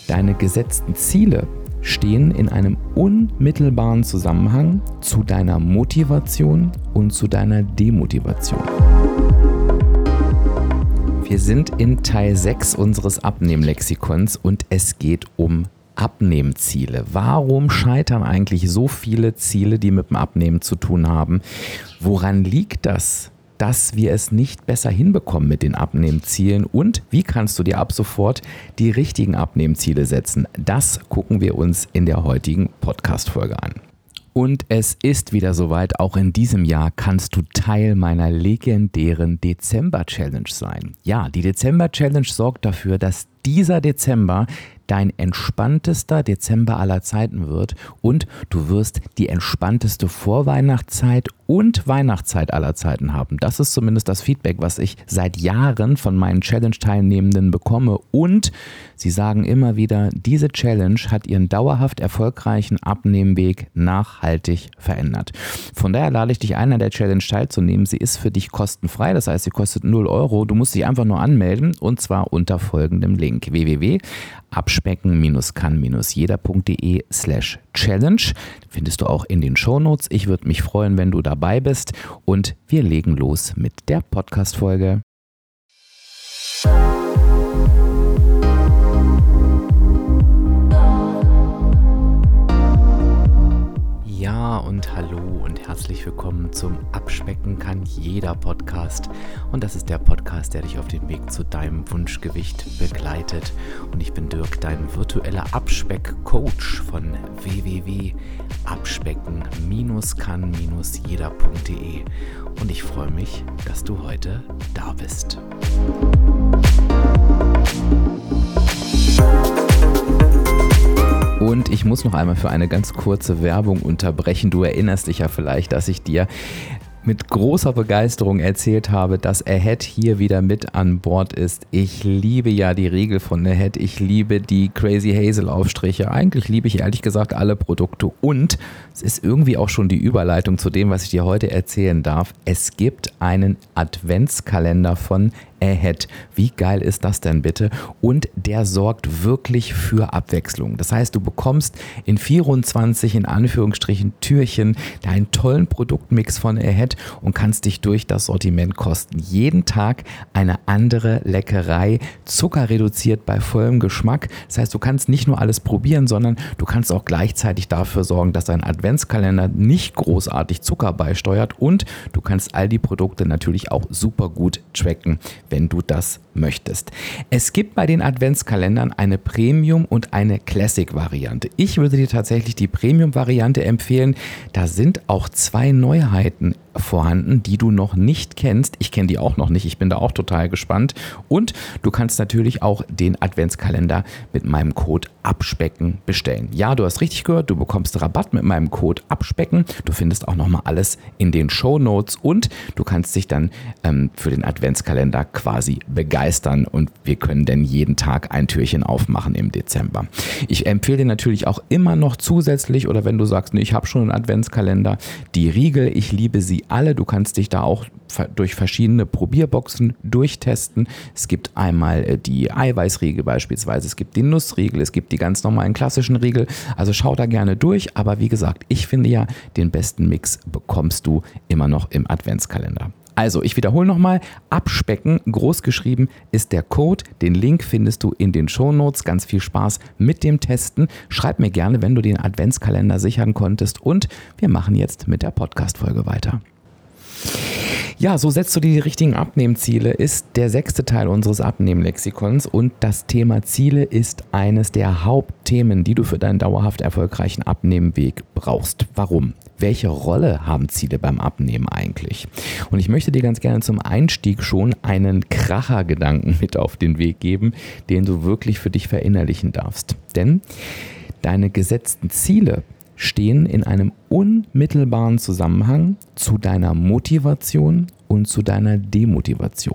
Deine gesetzten Ziele stehen in einem unmittelbaren Zusammenhang zu deiner Motivation und zu deiner Demotivation. Wir sind in Teil 6 unseres Abnehmlexikons und es geht um Abnehmziele. Warum scheitern eigentlich so viele Ziele, die mit dem Abnehmen zu tun haben? Woran liegt das, dass wir es nicht besser hinbekommen mit den Abnehmzielen? Und wie kannst du dir ab sofort die richtigen Abnehmziele setzen? Das gucken wir uns in der heutigen Podcast-Folge an. Und es ist wieder soweit, auch in diesem Jahr kannst du Teil meiner legendären Dezember-Challenge sein. Ja, die Dezember-Challenge sorgt dafür, dass dieser Dezember dein entspanntester Dezember aller Zeiten wird und du wirst die entspannteste Vorweihnachtszeit und Weihnachtszeit aller Zeiten haben. Das ist zumindest das Feedback, was ich seit Jahren von meinen Challenge-Teilnehmenden bekomme und sie sagen immer wieder, diese Challenge hat ihren dauerhaft erfolgreichen Abnehmweg nachhaltig verändert. Von daher lade ich dich ein, an der Challenge teilzunehmen. Sie ist für dich kostenfrei, das heißt, sie kostet 0 Euro. Du musst dich einfach nur anmelden und zwar unter folgendem Link: www.abspecken-kann-jeder.de/challenge. Findest du auch in den Shownotes. Ich würde mich freuen, wenn du dabei bist und wir legen los mit der Podcast-Folge. Ja und hallo und herzlich willkommen zum Abspecken kann jeder Podcast. Und das ist der Podcast, der dich auf dem Weg zu deinem Wunschgewicht begleitet. Und ich bin Dirk, dein virtueller Abspeck-Coach von www.abspecken-kann-jeder.de. Und ich freue mich, dass du heute da bist. Und ich muss noch einmal für eine ganz kurze Werbung unterbrechen. Du erinnerst dich ja vielleicht, dass ich dir mit großer Begeisterung erzählt habe, dass Ahead hier wieder mit an Bord ist. Ich liebe ja die Riegel von Ahead. Ich liebe die Crazy Hazel Aufstriche. Eigentlich liebe ich ehrlich gesagt alle Produkte. Und es ist irgendwie auch schon die Überleitung zu dem, was ich dir heute erzählen darf. Es gibt einen Adventskalender von Ahead. Wie geil ist das denn bitte? Und der sorgt wirklich für Abwechslung. Das heißt, du bekommst in 24 in Anführungsstrichen Türchen deinen tollen Produktmix von Ahead und kannst dich durch das Sortiment kosten. Jeden Tag eine andere Leckerei, zuckerreduziert bei vollem Geschmack. Das heißt, du kannst nicht nur alles probieren, sondern du kannst auch gleichzeitig dafür sorgen, dass dein Adventskalender nicht großartig Zucker beisteuert und du kannst all die Produkte natürlich auch super gut tracken, wenn du das möchtest. Es gibt bei den Adventskalendern eine Premium- und eine Classic-Variante. Ich würde dir tatsächlich die Premium-Variante empfehlen. Da sind auch 2 Neuheiten vorhanden, die du noch nicht kennst. Ich kenne die auch noch nicht. Ich bin da auch total gespannt. Und du kannst natürlich auch den Adventskalender mit meinem Code ABSPECKEN bestellen. Ja, du hast richtig gehört. Du bekommst Rabatt mit meinem Code ABSPECKEN. Du findest auch nochmal alles in den Shownotes und du kannst dich dann für den Adventskalender quasi begeistern und wir können dann jeden Tag ein Türchen aufmachen im Dezember. Ich empfehle dir natürlich auch immer noch zusätzlich oder wenn du sagst, nee, ich habe schon einen Adventskalender, die Riegel, ich liebe sie alle. Du kannst dich da auch durch verschiedene Probierboxen durchtesten. Es gibt einmal die Eiweißriegel beispielsweise, es gibt die Nussriegel, es gibt die ganz normalen klassischen Riegel. Also schau da gerne durch, aber wie gesagt, ich finde ja, den besten Mix bekommst du immer noch im Adventskalender. Also, ich wiederhole nochmal, Abspecken, groß geschrieben, ist der Code. Den Link findest du in den Shownotes. Ganz viel Spaß mit dem Testen. Schreib mir gerne, wenn du den Adventskalender sichern konntest. Und wir machen jetzt mit der Podcast-Folge weiter. Ja, so setzt du dir die richtigen Abnehmziele, ist der 6. Teil unseres Abnehmlexikons und das Thema Ziele ist eines der Hauptthemen, die du für deinen dauerhaft erfolgreichen Abnehmweg brauchst. Warum? Welche Rolle haben Ziele beim Abnehmen eigentlich? Und ich möchte dir ganz gerne zum Einstieg schon einen Krachergedanken mit auf den Weg geben, den du wirklich für dich verinnerlichen darfst. Denn deine gesetzten Ziele stehen in einem unmittelbaren Zusammenhang zu deiner Motivation und zu deiner Demotivation.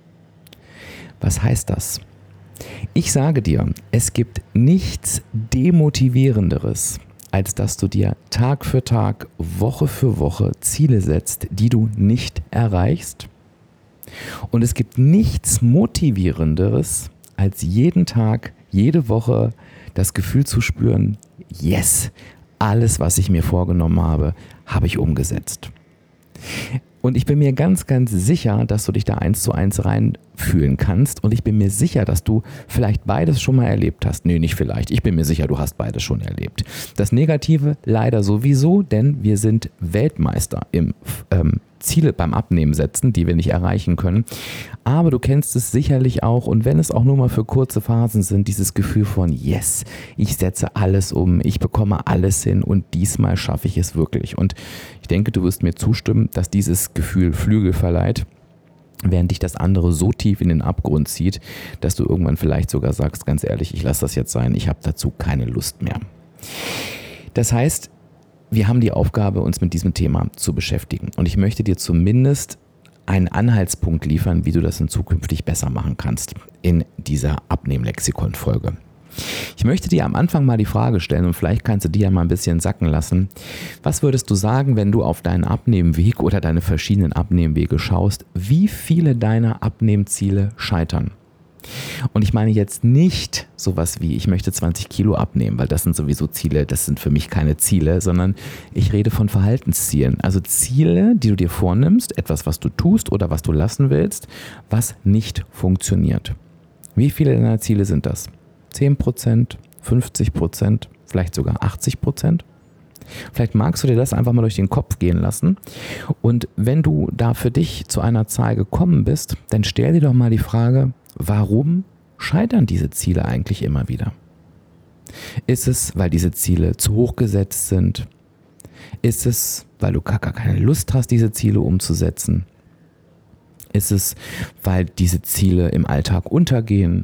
Was heißt das? Ich sage dir, es gibt nichts Demotivierenderes, als dass du dir Tag für Tag, Woche für Woche Ziele setzt, die du nicht erreichst. Und es gibt nichts Motivierenderes, als jeden Tag, jede Woche das Gefühl zu spüren, yes, alles, was ich mir vorgenommen habe, habe ich umgesetzt. Und ich bin mir ganz, ganz sicher, dass du dich da 1:1 reinfühlen kannst. Und ich bin mir sicher, dass du vielleicht beides schon mal erlebt hast. Nee, nicht vielleicht. Ich bin mir sicher, du hast beides schon erlebt. Das Negative leider sowieso, denn wir sind Weltmeister im Ziele beim Abnehmen setzen, die wir nicht erreichen können. Aber du kennst es sicherlich auch, und wenn es auch nur mal für kurze Phasen sind, dieses Gefühl von yes, ich setze alles um, ich bekomme alles hin und diesmal schaffe ich es wirklich. Und ich denke, du wirst mir zustimmen, dass dieses Gefühl Flügel verleiht, während dich das andere so tief in den Abgrund zieht, dass du irgendwann vielleicht sogar sagst, ganz ehrlich, ich lasse das jetzt sein, ich habe dazu keine Lust mehr. Das heißt, wir haben die Aufgabe, uns mit diesem Thema zu beschäftigen. Und ich möchte dir zumindest einen Anhaltspunkt liefern, wie du das in zukünftig besser machen kannst in dieser Abnehmen-Lexikon-Folge. Ich möchte dir am Anfang mal die Frage stellen und vielleicht kannst du die ja mal ein bisschen sacken lassen. Was würdest du sagen, wenn du auf deinen Abnehmweg oder deine verschiedenen Abnehmwege schaust, wie viele deiner Abnehmziele scheitern? Und ich meine jetzt nicht sowas wie, ich möchte 20 Kilo abnehmen, weil das sind sowieso Ziele, das sind für mich keine Ziele, sondern ich rede von Verhaltenszielen. Also Ziele, die du dir vornimmst, etwas, was du tust oder was du lassen willst, was nicht funktioniert. Wie viele deiner Ziele sind das? 10%, 50%, vielleicht sogar 80%? Vielleicht magst du dir das einfach mal durch den Kopf gehen lassen. Und wenn du da für dich zu einer Zahl gekommen bist, dann stell dir doch mal die Frage, warum scheitern diese Ziele eigentlich immer wieder? Ist es, weil diese Ziele zu hoch gesetzt sind? Ist es, weil du gar keine Lust hast, diese Ziele umzusetzen? Ist es, weil diese Ziele im Alltag untergehen?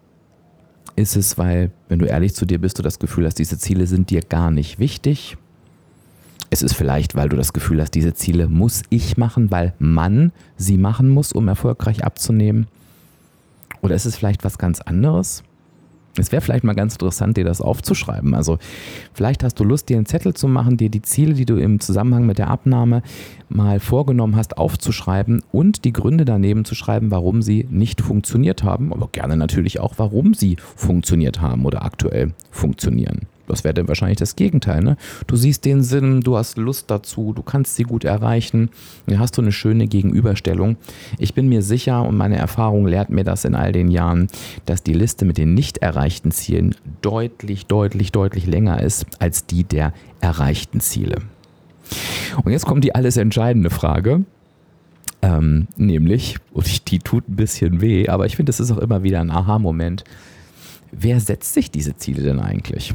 Ist es, weil, wenn du ehrlich zu dir bist, du das Gefühl hast, diese Ziele sind dir gar nicht wichtig? Es ist vielleicht, weil du das Gefühl hast, diese Ziele muss ich machen, weil man sie machen muss, um erfolgreich abzunehmen. Oder ist es vielleicht was ganz anderes? Es wäre vielleicht mal ganz interessant, dir das aufzuschreiben. Also vielleicht hast du Lust, dir einen Zettel zu machen, dir die Ziele, die du im Zusammenhang mit der Abnahme mal vorgenommen hast, aufzuschreiben und die Gründe daneben zu schreiben, warum sie nicht funktioniert haben, aber gerne natürlich auch, warum sie funktioniert haben oder aktuell funktionieren. Das wäre dann wahrscheinlich das Gegenteil, ne? Du siehst den Sinn, du hast Lust dazu, du kannst sie gut erreichen, dann hast du eine schöne Gegenüberstellung. Ich bin mir sicher und meine Erfahrung lehrt mir das in all den Jahren, dass die Liste mit den nicht erreichten Zielen deutlich länger ist als die der erreichten Ziele. Und jetzt kommt die alles entscheidende Frage, nämlich, und die tut ein bisschen weh, aber ich finde, das ist auch immer wieder ein Aha-Moment. Wer setzt sich diese Ziele denn eigentlich?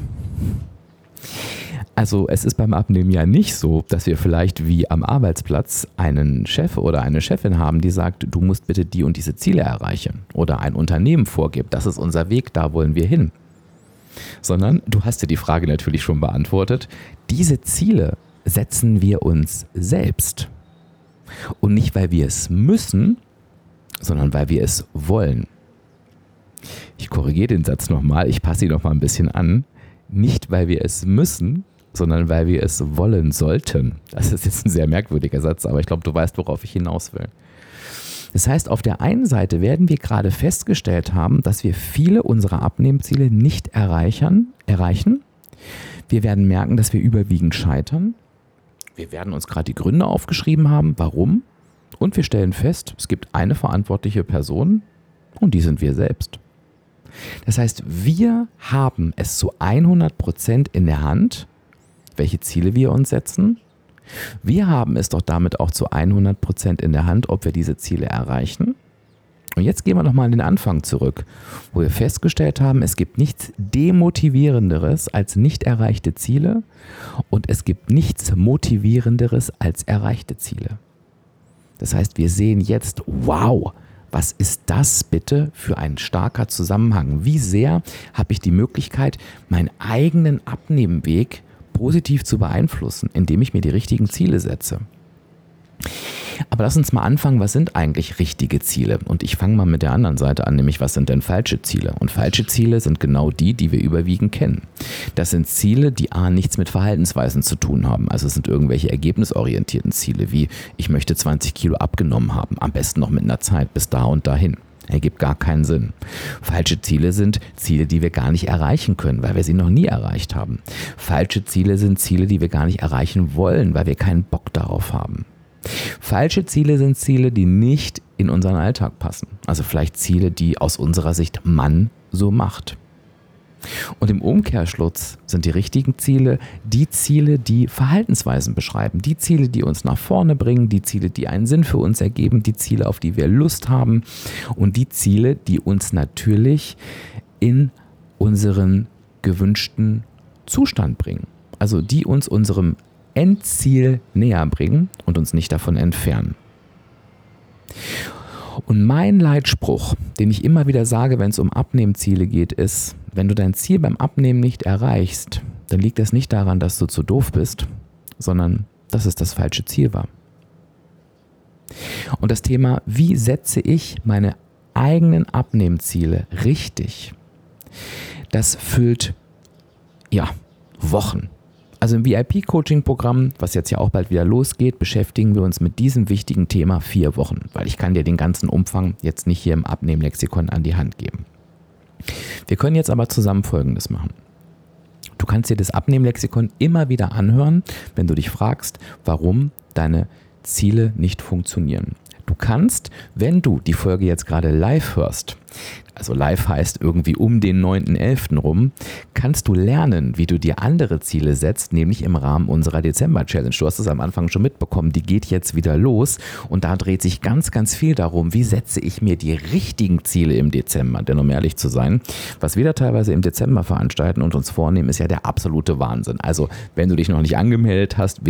Also es ist beim Abnehmen ja nicht so, dass wir vielleicht wie am Arbeitsplatz einen Chef oder eine Chefin haben, die sagt, du musst bitte die und diese Ziele erreichen. Oder ein Unternehmen vorgibt, das ist unser Weg, da wollen wir hin. Sondern du hast dir die Frage natürlich schon beantwortet, diese Ziele setzen wir uns selbst. Und nicht, weil wir es müssen, sondern weil wir es wollen. Ich korrigiere den Satz nochmal, ich passe ihn nochmal ein bisschen an. Nicht, weil wir es müssen, sondern weil wir es wollen sollten. Das ist jetzt ein sehr merkwürdiger Satz, aber ich glaube, du weißt, worauf ich hinaus will. Das heißt, auf der einen Seite werden wir gerade festgestellt haben, dass wir viele unserer Abnehmziele nicht erreichen. Wir werden merken, dass wir überwiegend scheitern. Wir werden uns gerade die Gründe aufgeschrieben haben, warum. Und wir stellen fest, es gibt eine verantwortliche Person und die sind wir selbst. Das heißt, wir haben es zu 100% in der Hand, welche Ziele wir uns setzen. Wir haben es doch damit auch zu 100% in der Hand, ob wir diese Ziele erreichen. Und jetzt gehen wir nochmal an den Anfang zurück, wo wir festgestellt haben, es gibt nichts Demotivierenderes als nicht erreichte Ziele und es gibt nichts Motivierenderes als erreichte Ziele. Das heißt, wir sehen jetzt, wow, was ist das bitte für ein starker Zusammenhang? Wie sehr habe ich die Möglichkeit, meinen eigenen Abnehmweg positiv zu beeinflussen, indem ich mir die richtigen Ziele setze? Aber lass uns mal anfangen, was sind eigentlich richtige Ziele? Und ich fange mal mit der anderen Seite an, nämlich was sind denn falsche Ziele? Und falsche Ziele sind genau die, die wir überwiegend kennen. Das sind Ziele, die nichts mit Verhaltensweisen zu tun haben. Also es sind irgendwelche ergebnisorientierten Ziele, wie ich möchte 20 Kilo abgenommen haben, am besten noch mit einer Zeit bis da und dahin. Ergibt gar keinen Sinn. Falsche Ziele sind Ziele, die wir gar nicht erreichen können, weil wir sie noch nie erreicht haben. Falsche Ziele sind Ziele, die wir gar nicht erreichen wollen, weil wir keinen Bock darauf haben. Falsche Ziele sind Ziele, die nicht in unseren Alltag passen. Also vielleicht Ziele, die aus unserer Sicht man so macht. Und im Umkehrschluss sind die richtigen Ziele die Ziele, die Verhaltensweisen beschreiben, die Ziele, die uns nach vorne bringen, die Ziele, die einen Sinn für uns ergeben, die Ziele, auf die wir Lust haben und die Ziele, die uns natürlich in unseren gewünschten Zustand bringen. Also die uns unserem Endziel näher bringen und uns nicht davon entfernen. Und mein Leitspruch, den ich immer wieder sage, wenn es um Abnehmziele geht, ist: Wenn du dein Ziel beim Abnehmen nicht erreichst, dann liegt es nicht daran, dass du zu doof bist, sondern dass es das falsche Ziel war. Und das Thema, wie setze ich meine eigenen Abnehmziele richtig, das füllt Wochen. Also im VIP-Coaching-Programm, was jetzt ja auch bald wieder losgeht, beschäftigen wir uns mit diesem wichtigen Thema 4 Wochen, weil ich kann dir den ganzen Umfang jetzt nicht hier im Abnehmen-Lexikon an die Hand geben. Wir können jetzt aber zusammen Folgendes machen. Du kannst dir das Abnehmen-Lexikon immer wieder anhören, wenn du dich fragst, warum deine Ziele nicht funktionieren. Du kannst, wenn du die Folge jetzt gerade live hörst, also live heißt irgendwie um den 9.11. rum, kannst du lernen, wie du dir andere Ziele setzt, nämlich im Rahmen unserer Dezember-Challenge. Du hast es am Anfang schon mitbekommen, die geht jetzt wieder los und da dreht sich ganz, ganz viel darum, wie setze ich mir die richtigen Ziele im Dezember, denn um ehrlich zu sein, was wir da teilweise im Dezember veranstalten und uns vornehmen, ist ja der absolute Wahnsinn. Also wenn du dich noch nicht angemeldet hast,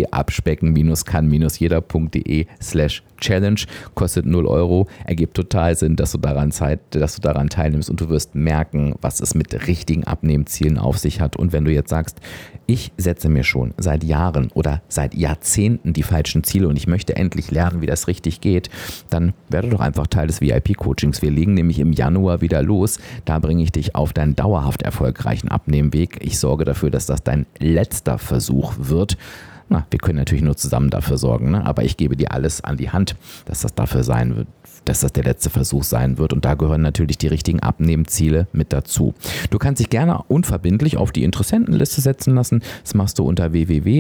www.abspecken-kann-jeder.de/Challenge, kostet 0 €, ergibt total Sinn, dass du daran teilnimmst und du wirst merken, was es mit richtigen Abnehmzielen auf sich hat. Und wenn du jetzt sagst, ich setze mir schon seit Jahren oder seit Jahrzehnten die falschen Ziele und ich möchte endlich lernen, wie das richtig geht, dann werde doch einfach Teil des VIP-Coachings. Wir legen nämlich im Januar wieder los. Da bringe ich dich auf deinen dauerhaft erfolgreichen Abnehmweg. Ich sorge dafür, dass das dein letzter Versuch wird. Wir können natürlich nur zusammen dafür sorgen, aber ich gebe dir alles an die Hand, dass das dafür sein wird, dass das der letzte Versuch sein wird und da gehören natürlich die richtigen Abnehmziele mit dazu. Du kannst dich gerne unverbindlich auf die Interessentenliste setzen lassen. Das machst du unter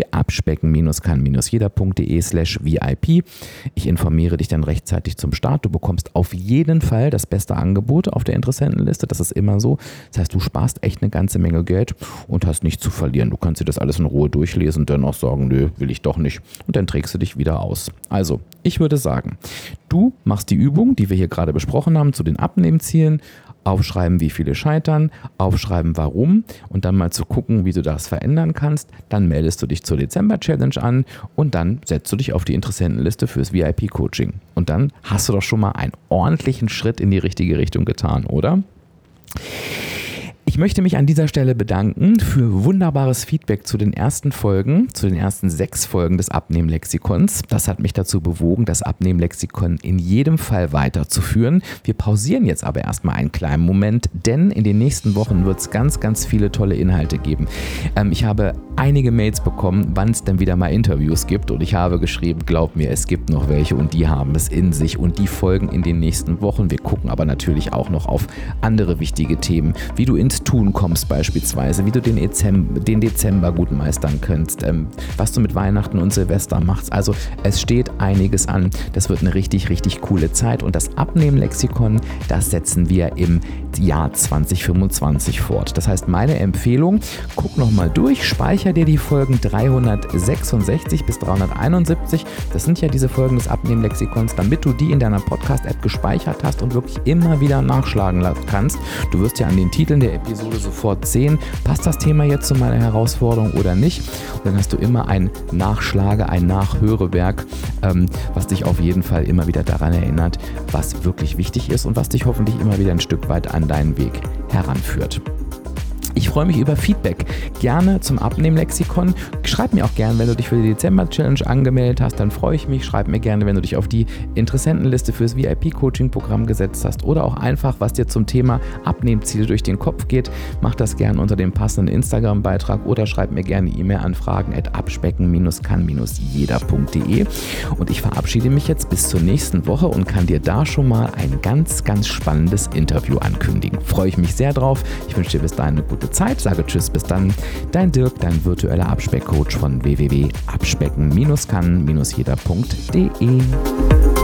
www.abspecken-kann-jeder.de/VIP. Ich informiere dich dann rechtzeitig zum Start. Du bekommst auf jeden Fall das beste Angebot auf der Interessentenliste. Das ist immer so. Das heißt, du sparst echt eine ganze Menge Geld und hast nichts zu verlieren. Du kannst dir das alles in Ruhe durchlesen und dann auch sagen, nö, will ich doch nicht. Und dann trägst du dich wieder aus. Also, ich würde sagen, du machst die Übung, die wir hier gerade besprochen haben, zu den Abnehmzielen, aufschreiben, wie viele scheitern, aufschreiben, warum und dann mal zu gucken, wie du das verändern kannst. Dann meldest du dich zur Dezember-Challenge an und dann setzt du dich auf die Interessentenliste fürs VIP-Coaching. Und dann hast du doch schon mal einen ordentlichen Schritt in die richtige Richtung getan, oder? Ich möchte mich an dieser Stelle bedanken für wunderbares Feedback zu den ersten Folgen, zu den ersten 6 Folgen des Abnehmen-Lexikons. Das hat mich dazu bewogen, das Abnehmen-Lexikon in jedem Fall weiterzuführen. Wir pausieren jetzt aber erstmal einen kleinen Moment, denn in den nächsten Wochen wird es ganz, ganz viele tolle Inhalte geben. Ich habe einige Mails bekommen, wann es denn wieder mal Interviews gibt und ich habe geschrieben, glaub mir, es gibt noch welche und die haben es in sich und die folgen in den nächsten Wochen. Wir gucken aber natürlich auch noch auf andere wichtige Themen, wie du ins Tun kommst beispielsweise, wie du den Dezember gut meistern kannst, was du mit Weihnachten und Silvester machst. Also es steht einiges an. Das wird eine richtig, richtig coole Zeit und das Abnehmen-Lexikon, das setzen wir im Jahr 2025 fort. Das heißt, meine Empfehlung, guck nochmal durch, speicher dir die Folgen 366 bis 371. Das sind ja diese Folgen des Abnehmen-Lexikons, damit du die in deiner Podcast-App gespeichert hast und wirklich immer wieder nachschlagen kannst. Du wirst ja an den Titeln der Episode sofort sehen, passt das Thema jetzt zu meiner Herausforderung oder nicht. Und dann hast du immer ein ein Nachhörewerk, was dich auf jeden Fall immer wieder daran erinnert, was wirklich wichtig ist und was dich hoffentlich immer wieder ein Stück weit an deinen Weg heranführt. Ich freue mich über Feedback. Gerne zum Abnehmen-Lexikon. Schreib mir auch gerne, wenn du dich für die Dezember-Challenge angemeldet hast, dann freue ich mich. Schreib mir gerne, wenn du dich auf die Interessentenliste fürs VIP-Coaching-Programm gesetzt hast oder auch einfach, was dir zum Thema Abnehmziele durch den Kopf geht. Mach das gerne unter dem passenden Instagram-Beitrag oder schreib mir gerne E-Mail an fragen@abspecken-kann-jeder.de. Und ich verabschiede mich jetzt bis zur nächsten Woche und kann dir da schon mal ein ganz, ganz spannendes Interview ankündigen. Freue ich mich sehr drauf. Ich wünsche dir bis dahin eine gute Zeit. Sage Tschüss, bis dann. Dein Dirk, dein virtueller Abspeckcoach von www.abspecken-kann-jeder.de.